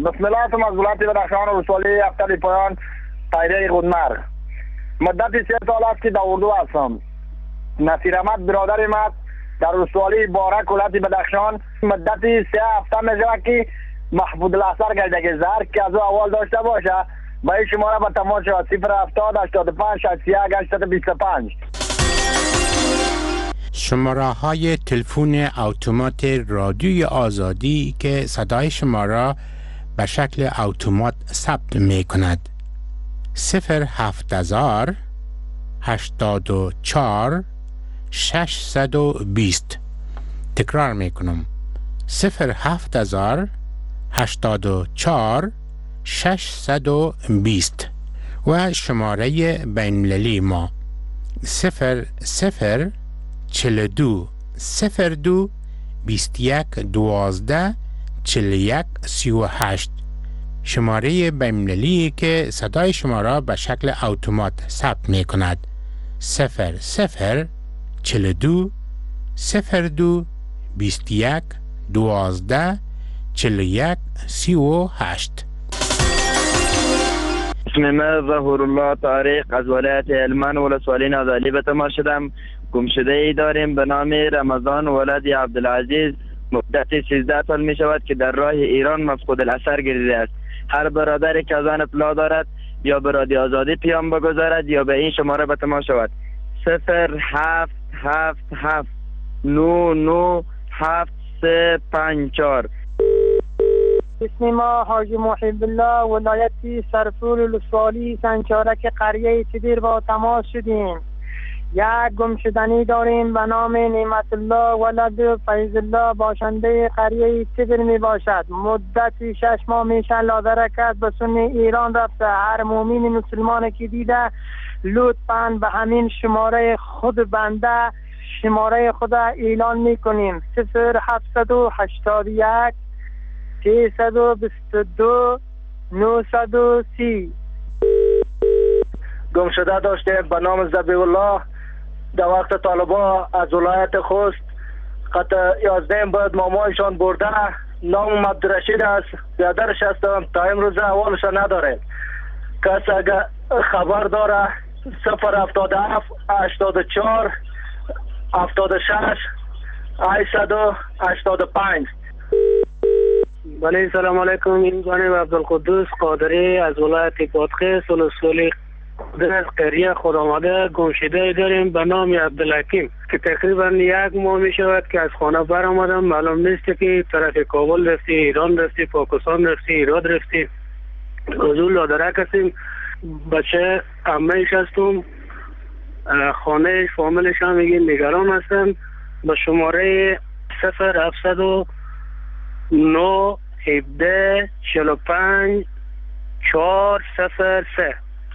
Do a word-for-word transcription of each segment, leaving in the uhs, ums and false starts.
بسم الله ثم از ولایت بدخشان ولسوالی هفتاد پایان طایره قودمر. مدت سه سال است که در اردو هستم. نصیر احمد برادر من در ولسوالی بارک ولایت بدخشان مدت سه هفته میشه که محمود الاسر گردگی زهر که از او اول داشته باشه با این شماره به تماس شد صفر هفتاد هشتاد و پنج شصت و یک هشتصد و بیست و پنج. شماره های تلفن اتومات رادیوی آزادی که صدای شما را به شکل اتومات ثبت می کند. صفر هفت هزار هشتاد و چهار ششصد و بیست. تکرار می کنم. صفر هفت هزار هشتاد و چهار ششصد و بیست و شماره بین‌المللی ما صفر صفر چهل و دو صفر دو بیست و یک دوازده چهل و یک سی و هشت. شماره بین‌المللی که صدای شما را به شکل اتومات ثبت می کند. صفر صفر چهل و دو صفر دو بیست و یک دوازده چهل و یک سی و هشت. اسم من ظهور الله طارق از ولایت هلمند ولسوالی نازلی به تماس شدم. گمشده ای داریم به نام رمضان ولد عبدالعزیز. مدت سیزده سال می شود که در راه ایران مفقود الاثر گردیده است. هر برادری که از آن اطلاع دارد یا به رادیو آزادی پیام بگذارد یا به این شماره به تماس شود. صفر هفت هفت هفت نو نو هفت سه پنج چهار. اسم ما حاجی محب الله ولایت سرپور ولسوالی سنچارک قریه تدیر با تماس شدیم. یک گمشدنی داریم به نام نعمت الله ولد فیض الله باشنده قریه تدیر می باشد. مدت شش ماه میشه لادره کرد به سن ایران رفته. هر مومن مسلمان که دیده لطفاً به همین شماره خود بنده شماره خود اعلان میکنیم. صفر هفتصد و هشتاد و یک سیصد و بیست و دو نهصد و سی. گمشده داشته به نام ذبیح الله در وقت طالبا از ولایت خوست قطع یازده باید مامایشان برده. نام عبدالرشید است. بیادرش هستم تا امروز اولش نداره. کس اگر خبر داره صفر هفتاد و هفت هشتاد و چهار هفتاد و شش هشتصد و هشتاد و پنج. بله سلام علیکم. این جانب عبدالقدوس قادری از ولایت بادغیس ولسوالی در قریه خود آمده گمشده داریم به نام عبدالحکیم که تقریبا یک ماه می شود که از خانه بر آمدم. معلوم نیست که طرف کابل رفتی، ایران رفتی، پاکستان رفتی، ایراد رفتی. حضور لادره کسیم. بچه عمهش هستم. خانهش فامیلش هم میگه نگران هستم. به شماره صفر هفتصد و نو هفده چهل و پنج چهار صفر سه.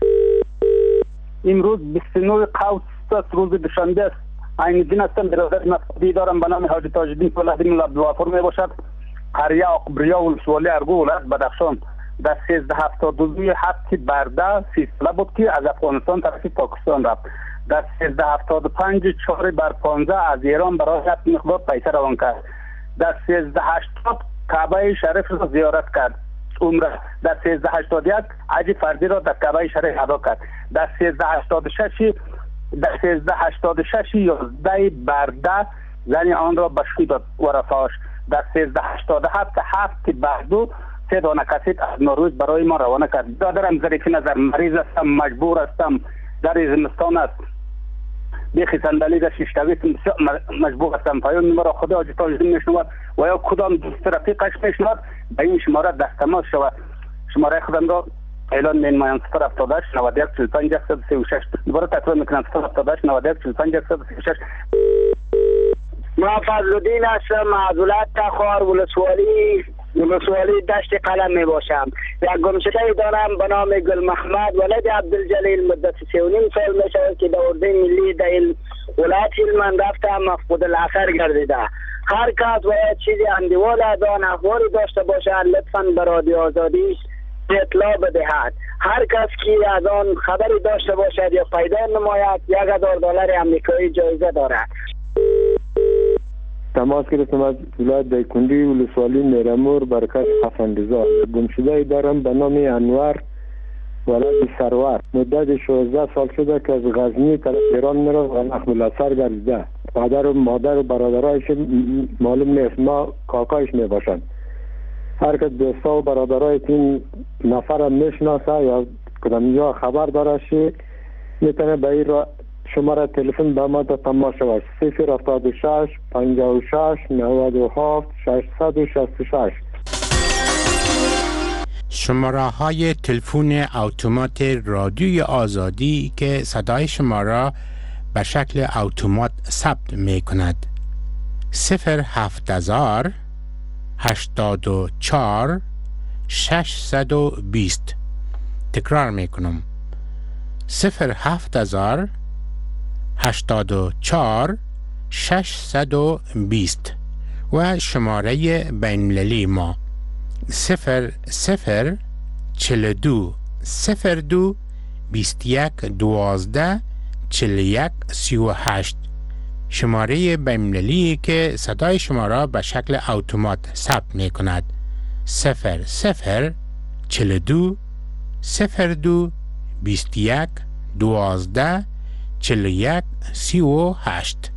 امروز بیست و نه قوس است. روز دوشنبه است. عین دین هستم. برادر مفقودی دارم به نام حاجی تاج‌الدین فلاح‌الدین عبدالغفور می باشد. قریه عقبریا ولسوالی ارگو ولایت بدخشان. در سیزده هفتاد و دو هفت برده سی ساله بود که از افغانستان طرف پاکستان رفت. در سیزده هفتاد و پنج چهار بر پانزده از ایران برای یک مقدار پیسه روان کرد. در سیزده هشتاد کعبه شریف را زیارت کرد عمره. در سیزده هشتاد یک حج فردی را در کعبه شریف ادا کرد. در سیزده هشتاد و شش در سیزده هشتاد و شش یازده برده زن آن را به شوی داد و رفاش. در سیزده هشتاد و هفت هفت بردو سه دانه کسیت از نروژ برای ما روانه کرد. برادرم ظریفی نظر مریض هستم، مجبور هستم، در زمستان است، بیخی صندلی در شیشتویت مجبور هستم. پایان مرا خدا حاجی تاج‌الدین میشنود و یا کدام دوست رفیقش میشنود به این شماره دست تماس شود. شماره خودم را اعلان می‌نمایم. صفر هفتاد و هشت نود و یک چهل و پنج صفر سی و شش. دوباره تکرار میکنم. صفر هفتاد و هشت نود و یک چهل و پنج صفر سی و شش. ما فضلالدین هستم از ولایت تخار ولسوالی ولسوالی دشت قلم می باشم. یک گمشده دارم به نام گل محمد ولد عبدالجلیل. مدت سه و نیم سال می شود که در اردوی ملی در ولایت هلمند رفته مفقود الاثر گردیده. هر کس باید چیزی اندیوال از آن احوالی داشته باشد لطفاً به رادیو آزادی اطلاع بدهد. هر کس که از آن خبری داشته باشد یا پیدا نماید یک هزار دلار آمریکایی جایزه دارد. تماس گرفتم از ولایت دایکنډي ولسوالی میرمور برکت افندزاد. گمشده دارم به نام انور ولد سرور. مدت شانزده سال شده که از غزنی طرف ایران میره و نخل اثر گردیده. پدر و مادر و برادرایش معلوم نیست، ما کاکایش میباشند. هر که دوستا و برادرای این نفر میشناسه یا کدام جا خبر داره شی میتونه به این را شماره تلفن به ما تماس شود. صفر هفتاد و شش پنجاه و شش نود و هفت ششصد و شصت و شش. شماره های تلفن اتومات رادیوی آزادی که صدای شما را به شکل اتومات ثبت می کند: صفر هفت هزار هشتاد و چهار ششصد و بیست. تکرار می کنم: صفر هفت هزار هشتاد و چهار ششصد و بیست. و شماره بین‌المللی ما صفر صفر چهل و دو صفر دو بیست و یک دوازده چهل و یک سی و هشت. شماره بین‌المللی که صدای شما را به شکل اتومات ثبت می کند: صفر صفر چهل و دو صفر دو بیست و یک دوازده چهل و یک سی و هشت.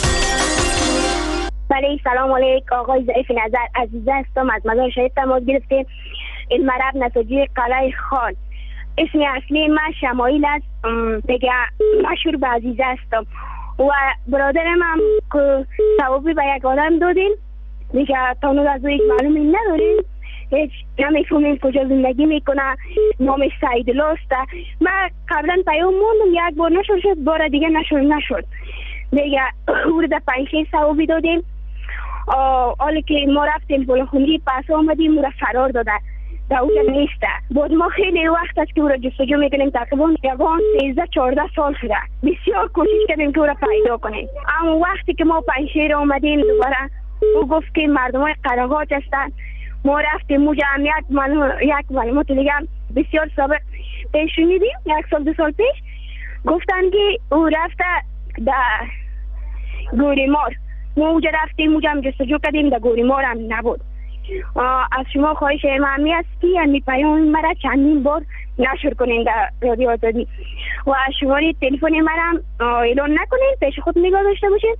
بله، سلام علیکم. آقای ضعیف نظر عزیزه هستم، از مزار شریف تماس گرفتیم. این مرب نتیجه قلعه خان. اسم اصلی من شمایل است، دیگه مشهور به عزیزه هستم. و برادرم هم که ثوابی به یک آدم دادیم دیگه تانو از او یک معلومی نداریم، هیچ نمیفهمیم کجا زندگی میکنه. نامش سعید لاسته. من قبلا پیام موندم، یک بار نشد شد، بار دیگه نشد نشد دیگه او رو در پنج شش ثوابی دادیم. حالا که ما رفتیم پلخوندی پس آمدیم او را فرار داده، در اونجا نیسته. باز ما خیلی وقت است که او را جستجو میکنیم، تقریبا یکان سیزده چهارده سال شده. بسیار کوشش کردیم که او را پیدا کنیم، اما وقتی که ما پنجشیر آمدیم دوباره او گفت که مردم های قراغاج هستند. ما رفتیم اونجا هم یک معلومات یک معلومات دیگه بسیار سابق پیش شنیدیم. یک سال دو سال پیش گفتن که او رفته در گوریمار. ما اونجا رفتیم، اونجا هم جستجو کردیم، در گوریمار هم نبود. از شما خواهش مهمی است که این پیام مرا چندین بار نشر کنین در رادیو آزادی و شماره تلفن مرا اعلان نکنین، پیش خود نگاه داشته باشین.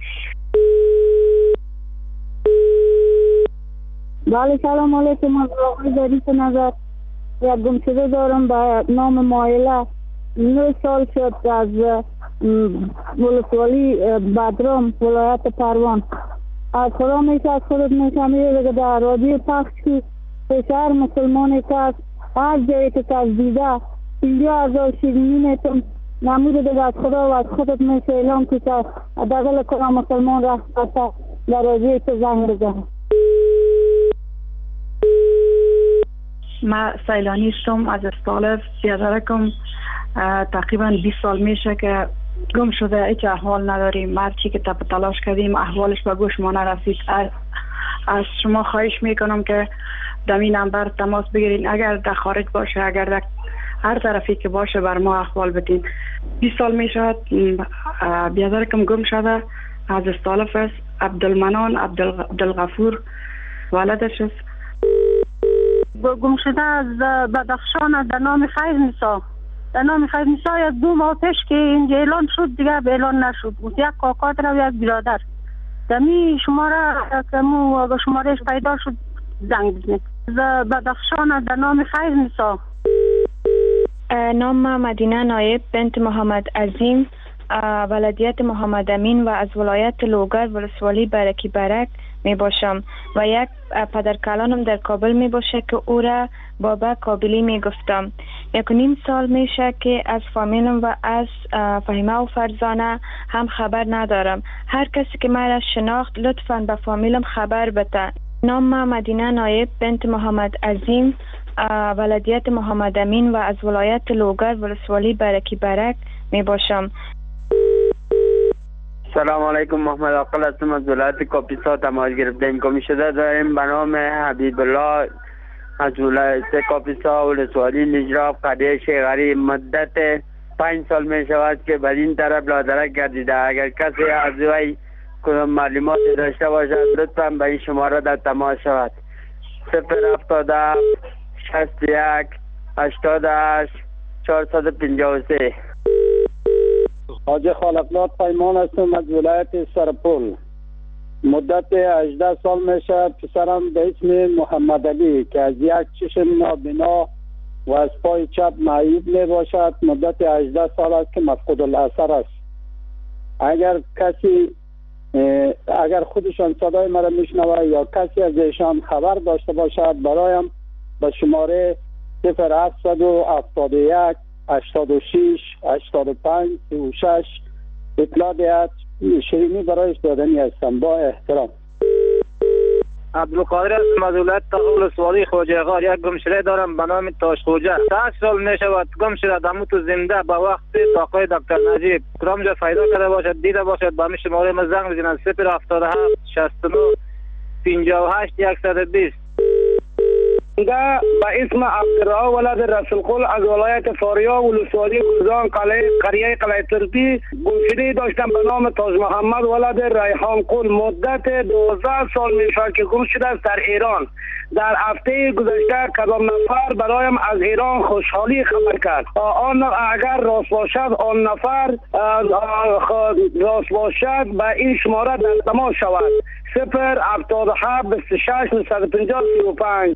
بله، سلام علیکم. از آقای ظریف نظر. یک گمشده دارم به نام مایله. نه سال شد از ولسوالی بدرام ولایت پروان. از خدا میشه از خودت میشم یه در رادیو پخش که پسر مسلمانی که از هر جایی که از دیده اینجا از شیرینی میتون نموده دیگه از خدا و از خودت میشه اعلام که دقل کنم مسلمان رفت در رادیو تو زنگ بزنم. ما سیلانی هستم از استالف. زیادرکم تقریبا بیست سال میشه که گم شده، هیچ احوال نداریم. هرچی که تپ تلاش کردیم احوالش به گوش ما نرسید. از شما خواهش میکنم که دمی نمبر تماس بگیرین، اگر در خارج باشه اگر در هر طرفی که باشه بر ما احوال بدین. بیست سال میشه بیادرکم گم شده. از استالف است. عبدالمنان عبدالغفور ولدش است. گم شده از بدخشان در نام خیر نیسا. در نام خیر نیسا یک دو ماه پیش که اینجا اعلان شد دیگه به اعلان نشد. یک کاکا و یک برادر دمی شماره که مو شمارهش پیدا شد زنگ بزنید. بدخشان در نام خیر نیسا. نام مدینه نایب بنت محمد عظیم، ولادیت محمد امین و از ولایت لوگر ولسوالی برکی برک می باشم و یک پدرکلانم در کابل می باشه که او را بابا کابلی می گفتم. یک نیم سال میشه که از فامیلم و از فهیمه و فرزانه هم خبر ندارم. هر کسی که مرا شناخت لطفاً به فامیلم خبر بده. نام مدینه نایب بنت محمد عظیم، ولادیت محمد امین و از ولایت لوگر ولسوالی برکی برک می باشم. سلام علیکم. محمد عاقل هستم، از ولایت کاپیسا تماس گرفتیم. گمشده داریم به نام حبیب الله از ولایت کاپیسا ولسوالی نجراب قریه شیغری. مدت پنج سال می شود که بر این طرف لادرک گردیده. اگر کسی از وی کدام معلوماتی داشته باشد لطفا به این شماره در تماس شود. صفر هفتاد هفت شصت و یک هشتاد و هشت چهارصد و پنجاه و سه. حاج خالقزاد پیمان هستم از ولایت سرپل. مدت هجده سال میشه پسرم به اسم محمد علی که از یک چشم نابینا و از پای چپ معیوب می باشد مدت هجده سال است که مفقود الاثر است. اگر کسی اگر خودشان صدای مرا میشنوه یا کسی از ایشان خبر داشته باشد برایم به شماره صفر هفتصد و هفتاد و یک هشتاد و شش هشتاد و پنج سی و شش اطلاع دهد. شیرینی برایش دادنی هستم. با احترام. عبدالقادر از مدولت تقول سوالی خوجه غار. یک گمشده دارم به نام تاش خوجه. ده سال می شود گمشده دمو تو زنده به وقت تاقای دکتر نجیب کرام جا فایده کرده باشد دیده باشد به همی شماره ما زنگ بزنند صفر هفتاد و هفت شصت و نه پنجاه و هشت صد و بیست. ده به اسم عبدالرحمن ولد رسول قل از ولایت فاریاب ولسوالی گلزان قریه قلعه ترکی گمشده داشتم به نام تاج محمد ولد ریحان قل. مدت دوازده سال می شود که گم شده است در ایران. در هفته گذشته کدام نفر برایم از ایران خوشحالی خبر کرد. آن اگر راست باشد آن نفر راست باشد به این شماره در تماس شود. صفر هفتاد و هفت بیست و شش نهصد و پنجاه سی و پنج.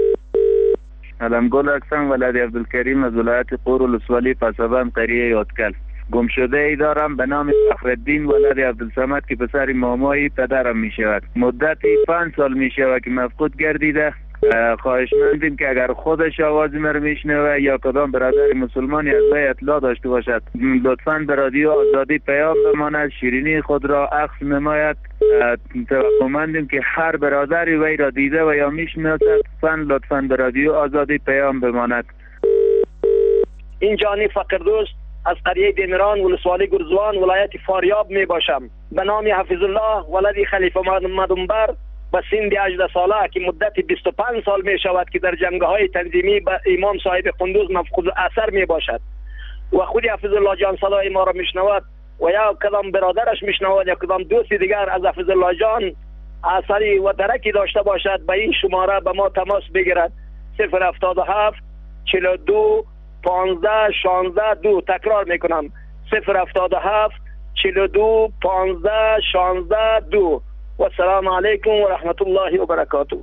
علمگل اکسان ولد عبدالکریم از ولایت قور ولسوالی پسابند قریه یادکل. گم شده ای دارم به نام فخرالدین ولد عبدالصمد که پسر مامایی پدرم می شود. مدتی پنج سال می شود که مفقود گردیده. خواهشمندیم که اگر خودش آواز مرا میشنوه یا کدام برادر مسلمانی از وی اطلاع داشته باشد لطفاً به رادیو آزادی پیام بماند. شیرینی خود را عکس نماید. توقعمندیم که هر برادری وی را دیده و یا میشناسد لطفاً به رادیو آزادی پیام بماند. این جانی فقردوست از قریه دیمران ولسوالی گرزوان ولایت فاریاب می باشم. به نام حفظ الله ولدی خلیفه مدنبر و سن هجده ساله که مدت بیست و پنج سال می شود که در جنگ های تنظیمی به امام صاحب قندوز مفقود اثر می باشد و خود حفظ الله جان صدای ما را می شنود و یا کدام برادرش می شنود یا کدام دوست دیگر از حفظ الله جان اثری و درکی داشته باشد به این شماره به ما تماس بگیرد. صفر هفتاد و هفت چهل و دو پانزده شانزده دو. تکرار می کنم صفر هفتاد و هفت چهل و دو پانزده شانزده دو. و السلام علیکم و رحمت الله و برکاته.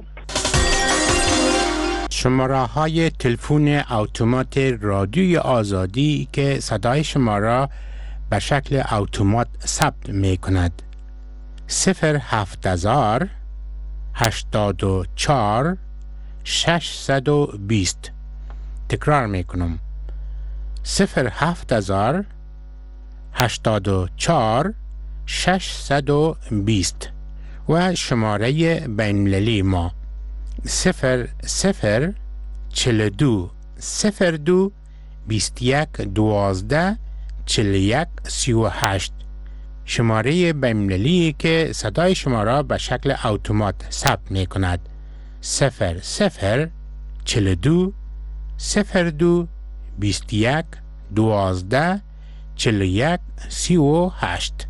شماره های تلفن اتومات رادیوی آزادی که صدای شما را به شکل اتومات ثبت می کند. صفر هفت هزار هشتاد و چهار ششصد و بیست. تکرار می کنم صفر هفت هزار هشتاد و چهار ششصد و بیست. و شماره بین‌المللی ما صفر صفر چهل و دو صفر دو بیست و یک دوازده چهل و یک سی و هشت. شماره بین‌المللی که صدای شما را به شکل اتومات ثبت می کند. صفر صفر چهل و دو صفر دو بیست و یک دوازده چهل و یک سی و هشت.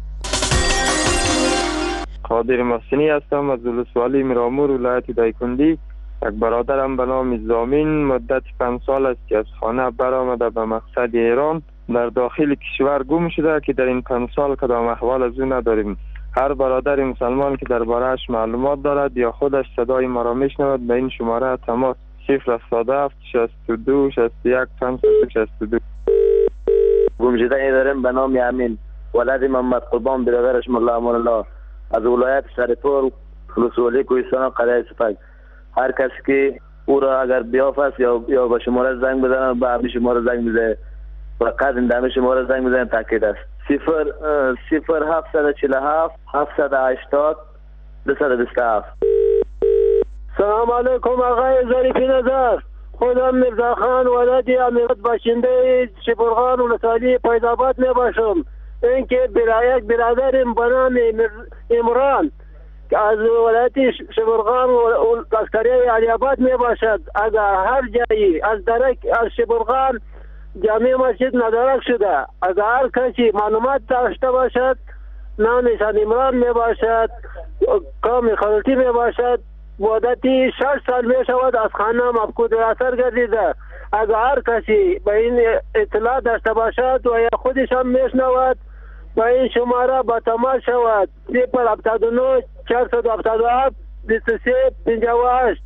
قادر محسنی هستم از ولسوالی میرامور ولایت دایکندی. یک برادرم به نام زامین مدت پنج سال است که از خانه برآمده به مقصد ایران در داخل کشور گم شده که در این پنج سال کدام احوال از او نداریم. هر برادر مسلمان که درباره‌اش معلومات دارد یا خودش صدای ما را میشنود به این شماره تماس صفر هفتاد و هفت شصت و دو شصت و یک پنجصد و شصت و دو. گم شده ای داریم به نام امین ولد محمد قربان برادرش مولا امان الله از ولایت سرپل ولسوالی کوهستان قریه سپک. هر کسی که او را اگر بیافت یا یا به شماره زنگ بزنه به همین شماره زنگ بزنه فقط این همین شماره زنگ بزنه تاکید است. صفر صفر هفتصد و چهل و هفت هفتصد و هشتاد دویست و بیست و هفت. سلام علیکم آقای ظریفی نظر. خودم مرزا خان ولد امیرات باشنده شبرغان ولسوالی فیض‌آباد می باشم. اینکه برای یک برادرم به نام عمران که از ولایت شبرغان و قریه علی آباد می باشد. اگر هر جایی از درک از شبرغان جامع مسجد ندارک شده اگر هر کسی معلومات داشته باشد نامش عمران می باشد، قوم خلطی می باشد. مدتی شش سال می شود از خانه مفقود اثر گردیده. اگر هر کسی به این اطلاع داشته باشد و یا خودش هم میشنود و این شماره با تماس شود صفر هفتاد و نه چهارصد و هفتاد و هفت بیست و سه پنجاه و هشت.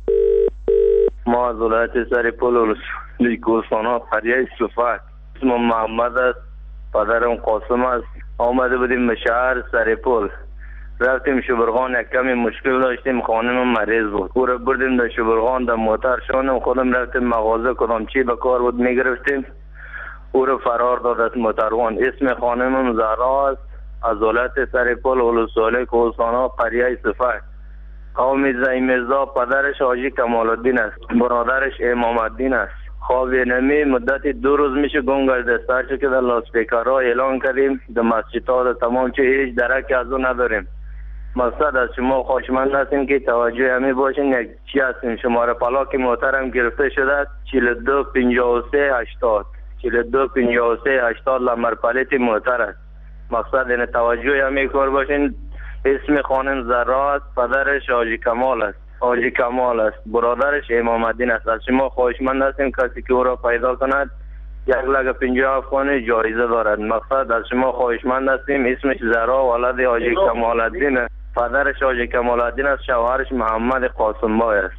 ما از ولایت سرپل ولسوالی کوهستان قریه صفت، اسم محمد است، پدرم قاسم است. آمده بودیم به شهر سرپل، رفتیم شبرغان، یک کمی مشکل داشتیم، خانم مریض بود. او را بردیم در شبرغان، در موتر شانم خودم رفتیم مغازه، کدام چی به کار بود میگرفتیم، او را فرار داد از موتروان. اسم خانمم زهرا است، از ولایت سرپل ولسوالی کوهستان قریه صفت. قوم زیمزا، پدرش حاجی کمال الدین است، برادرش امام الدین است. خواب نمی مدت دو روز میشه گم گشته. سرچه که در لاسپیکرها اعلان کردیم، در مسجدها در تمام چه هیچ درکی از او نداریم. مقصد از شما خواهشمند هستیم که توجه همی باشین. یک چی هستیم، شماره پلاک محترم گرفته شده چهل و دو پنجاه و سه هشتاد چهل و دو پنجاه و سه هشتاد لمر پلیت محتر است. مقصد این توجه همی کار باشین. اسم خانم زهرا است، پدرش حاجی کمال است حاجی کمال است برادرش امام الدین است. از شما خواهشمند هستیم کسی که او را پیدا کند یک لگه پنجاه افغانی جایزه دارد. مقصد از شما خواهشمند هستیم. اسمش زهرا ولد حاجی کمال الدین است، پدرش حاجی کمال الدین است، شوهرش محمد قاسم بای است.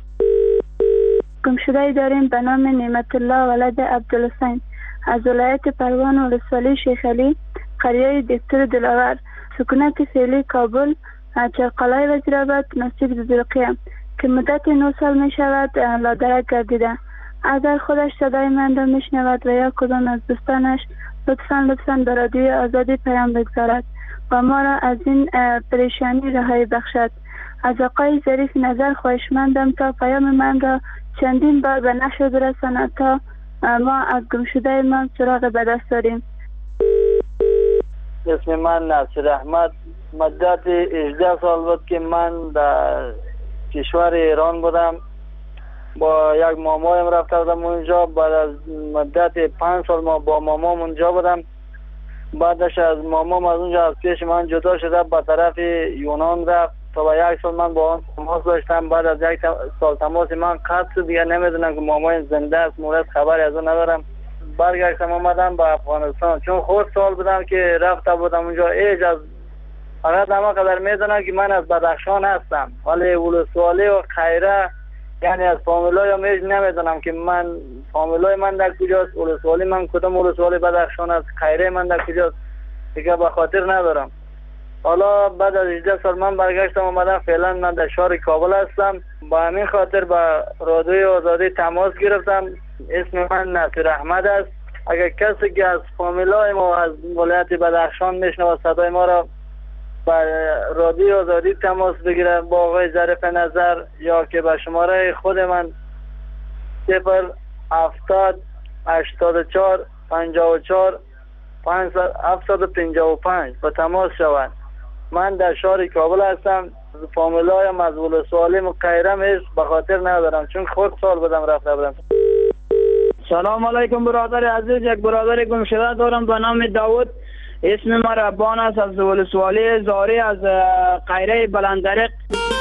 گمشده داریم به نام نعمت الله ولد عبدالحسین از ولایت پروان ولسوالی شیخ علی قریه دکتر دلاور، سکونت فعلی کابل، چرقلای وزیرآباد، مسجد بزرقیه که مدت نه سال می شود لادرک گردیده. اگر خودش صدای من را می شنود و یا کدام از دوستانش لطفاً لطفاً به رادیوی آزادی پیام بگذارد و ما را از این پریشانی رهایی بخشد. از آقای ظریف نظر خواهشمندم تا پیام من را چندین بار به نشر برساند تا ما از گمشده ما سراغ به دست داریم. اسم من ناصر احمد. مدت هجده سال بود که من در کشور ایران بودم. با یک مامایم رفته بودم اونجا. بعد از مدت پنج سال ما با مامام اونجا بودم. بعدش از مامام از اونجا از پیش من جدا شده به طرف یونان رفت تا یک سال من با آن تماس داشتم. بعد از یک سال تماس من قطع شد، دیگه نمیدونم که مامایم زنده است مورد خبری از اون ندارم. برگشتم آمدم به افغانستان چون خود سال بودم که رفته بودم اونجا. ایج از فقط اما قدر میدونم که من از بدخشان هستم، ولی ولسوالی و خیره یعنی از فامیلای هم ایج نمیدونم که من فامیلای من در کجاست، ولسوالی من کدام ولسوالی بدخشان است، خیره من در کجاست دیگه به خاطر ندارم. حالا بعد از هجده سال من برگشتم آمدم. فعلا من در شهر کابل هستم. با همین خاطر با رادیوی آزادی تماس گرفتم. اسم من ناصر احمد است. اگر کسی که از فامیلای ما از ولایت بدخشان میشنوه صدای ما را با رادیوی آزادی تماس بگیره با آقای ظریف نظر یا که به شماره خود من صفر هفتاد هشتاد و چهار پنجاه و چهار هفتصد و پنجاه و پنج با تماس شوند. من در شهر کابل هستم. فامیلایم از ولسوالی مقیرم است به خاطر ندارم چون خود سال بودم رفته بودم. سلام علیکم برادر عزیز. یک برادر گمشده دارم به نام داود. اسم ما ربان است از ولسوالی زاری از قیره بلندرق.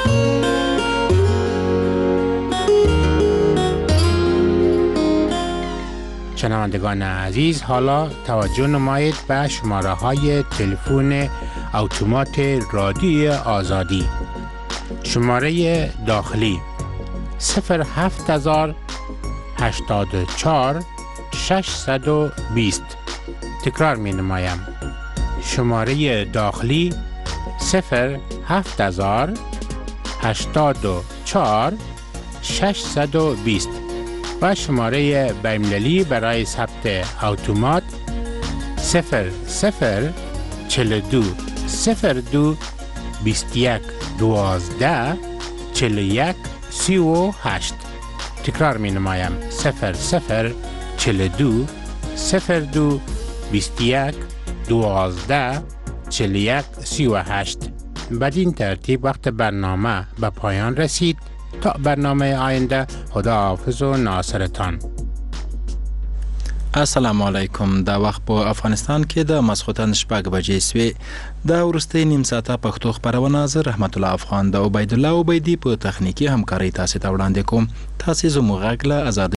شنوندگان عزیز، حالا توجه نمایید به شماره های تلفن اتومات رادیوی آزادی. شماره داخلی صفر هفت هزار هشتاد و چهار ششصد و بیست. تکرار می نمایم. شماره داخلی صفر هفت هزار هشتاد و چهار ششصد و بیست و شماره بین‌المللی برای ثبت اتومات صفر صفر چهل و دو صفر دو بیست و یک دوازده چهل و یک سی و هشت. تکرار می نمایم. صفر صفر چهل و دو صفر دو بیست و یک دوازده چهل و یک سی و هشت. بدین ترتیب وقت برنامه به پایان رسید. تا برنامه آینده، خدا حافظ و ناصرتان. السلام علیکم. دا وخت په افغانستان کې د ماسخوتن شپږ بجې سوې. دا وروستۍ نیم ساعته پښتو خبرونه زه رحمت الله افغان د عبید الله عبیدي په تخنیکی همکارۍ تاسو ته وړاندې کوم. تاسو زموږ غږ له آزاد